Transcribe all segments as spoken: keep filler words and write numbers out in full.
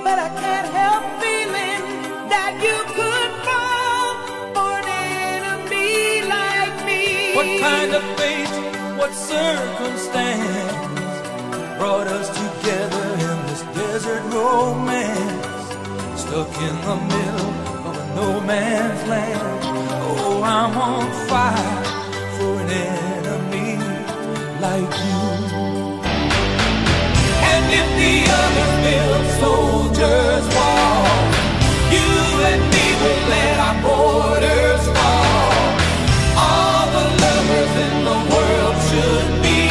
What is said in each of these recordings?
but I can't help feeling that you could fall for an enemy like me. What kind of fate, what circumstance brought us together in this desert romance? Stuck in the middle of a no man's land. Oh, I'm on fire for an enemy like you. And if the others build soldiers' walls, you and me will let our borders fall. All the lovers in the world should be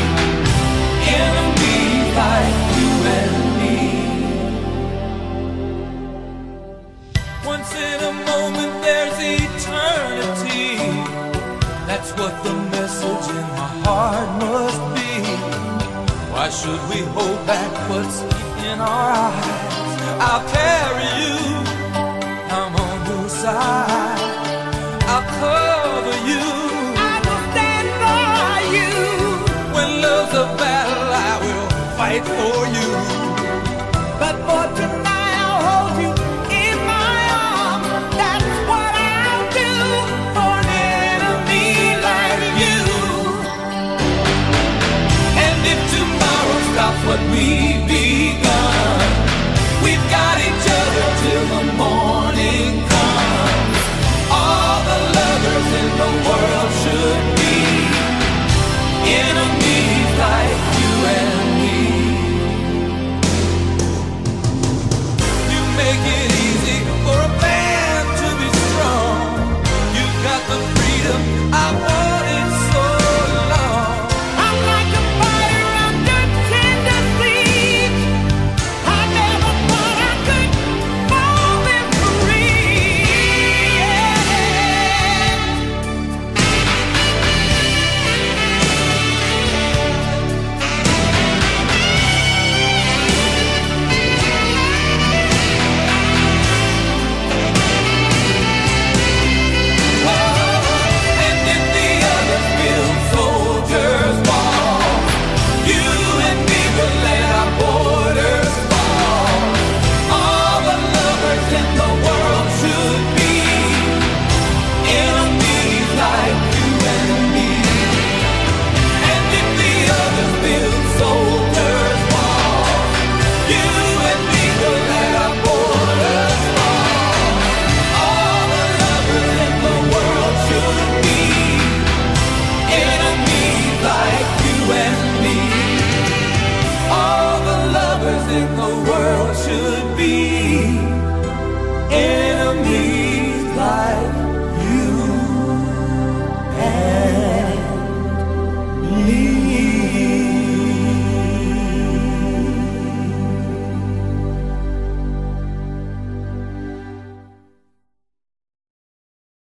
enemies like you and me. Once in a moment there's eternity. That's what the message in my heart must be. Why should we hold back what's in our eyes? I'll carry you, I'm on your side. I'll cover you, I will stand by you. when love's a battle I will fight for you. But for tonight I'll hold you in my arms. That's what I'll do for an enemy like you. And if tomorrow stops what we've begun, we've got each other till the morning comes. All the lovers in the world should be enemies like you and me. You make it